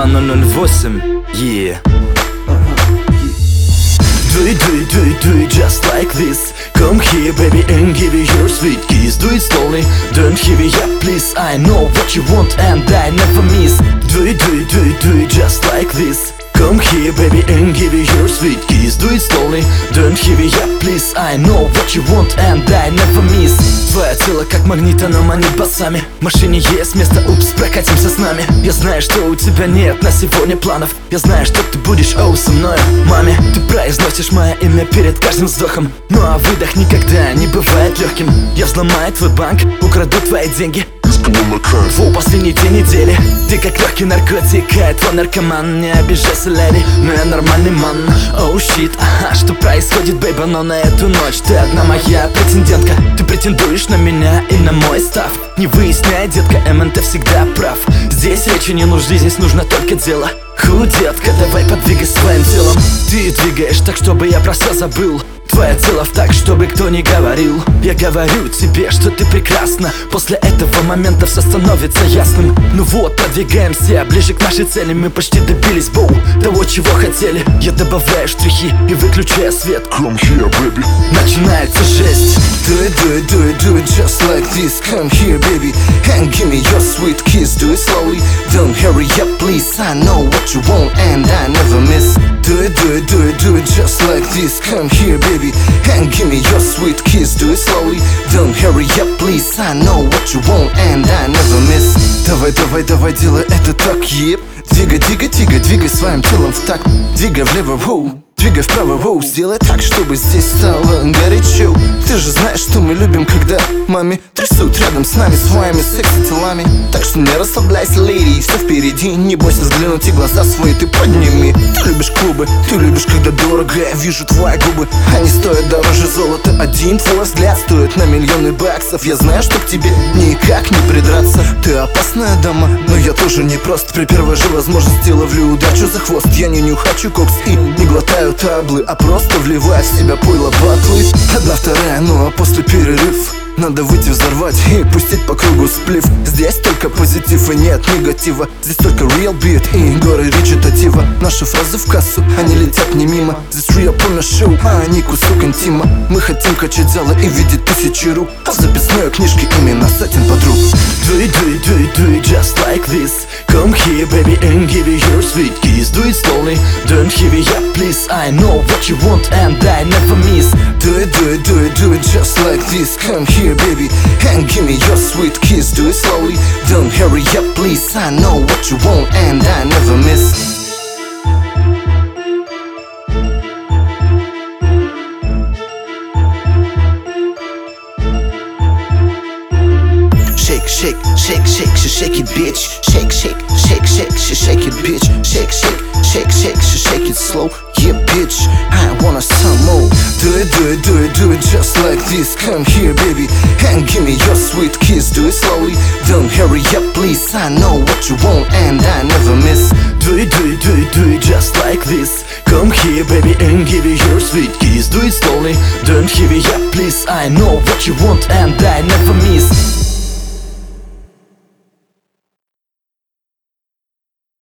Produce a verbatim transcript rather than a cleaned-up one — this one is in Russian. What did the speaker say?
ноль ноль восемь, yeah. Do it, do it, do it, do it just like this. Come here, baby, and give me your sweet kiss. Do it slowly, don't give it up, please. I know what you want and I never miss. Do it, do it, do it, do it just like this. Come here, baby, and give me your sweet kiss. Do it slowly, don't give it up, please. I know what you want and I never miss. Твое тело как магнит, оно манит басами. В машине есть место, упс, прокатимся с нами. Я знаю, что у тебя нет на сегодня планов. Я знаю, что ты будешь оу со мной, маме. Ты произносишь мое имя перед каждым вздохом. Ну а выдох никогда не бывает легким. Я взломаю твой банк, украду твои деньги. Твой последний день недели. Ты как легкий наркотик, а твой наркоман. Не обижайся, леди, но я нормальный ман. Оу, щит, ага, что происходит, бейба? Но на эту ночь ты одна моя претендентка. Ты претендуешь на меня и на мой став. Не выясняй, детка, эм эн тэ всегда прав. Здесь речи не нужны, здесь нужно только дело. Ху, детка, давай подвигай своим телом. Ты двигаешь так, чтобы я про все забыл. Твое тело так, чтобы кто не говорил. Я говорю тебе, что ты прекрасна. После этого момента все становится ясным. Ну вот, продвигаемся ближе к нашей цели. Мы почти добились, боу, того, чего хотели. Я добавляю штрихи и выключаю свет. Come here, baby. Начинается жесть. Do it, do it, do it, do it just like this. Come here, baby, and give me your sweet kiss. Do it slowly, don't hurry up, please. I know what you want and I never miss. Do it, do it, do it, do it just like this. Come here, baby, and give me your sweet kiss. Do it slowly, don't hurry up, please. I know what you want and I never miss. Давай, давай, давай, делай это так, еп. Двигай, двигай, двигай, двигай своим телом в такт. Двигай влево, воу, двигай вправо, воу. Сделай так, чтобы здесь стало горячо. Ты же знаешь, что мы любим, когда маме трясут рядом с нами своими секси-телами. Так что не расслабляйся, леди, все впереди. Не бойся взглянуть, и глаза свои ты подними. Ты любишь клубы, ты любишь, когда дорого. Я вижу твои губы, они стоят дороже золота. Один твой взгляд стоит на миллионы баксов. Я знаю, что к тебе никак не придраться. Ты опасная дама, но я тоже не прост. При первой же возможности ловлю удачу за хвост. Я не нюхачу кокс и не глотаю таблы, а просто вливаю в себя пойло батлы. Одна, вторая, ну а после перерыв надо выйти взорвать и пустить по кругу сплив. Здесь только позитив и нет негатива. Здесь только real beat и горы речитатива. Наши фразы в кассу, они летят не мимо. Здесь real porno show, а они кусок интима. Мы хотим качать залы и видеть тысячи рук, а в записной книжке именно сотен подруг. Do it, do it, do it, do it just like this. Come here, baby, and give me your sweet kiss. Do it slowly, don't give it up, please. I know what you want and I never miss. Do it, do it, do it, do it just like this. Come here, baby, and give me your sweet kiss. Do it slowly, don't hurry up, please. I know what you want and I never miss. Shake, shake, shake, shake, she shake it, bitch. Shake, shake, shake, shake, she shake it, bitch. Shake, shake, shake, shake, she shake it slow. Yeah, bitch, I wanna some more. Do it, do it, do it, do it just like this. Come here, baby, and give me your sweet kiss. Do it slowly, don't hurry up, please. I know what you want and I never miss. Do it, do it, do it, do it just like this. Come here, baby, and give me your sweet kiss. Do it slowly, don't give it up, please. I know what you want and I never miss.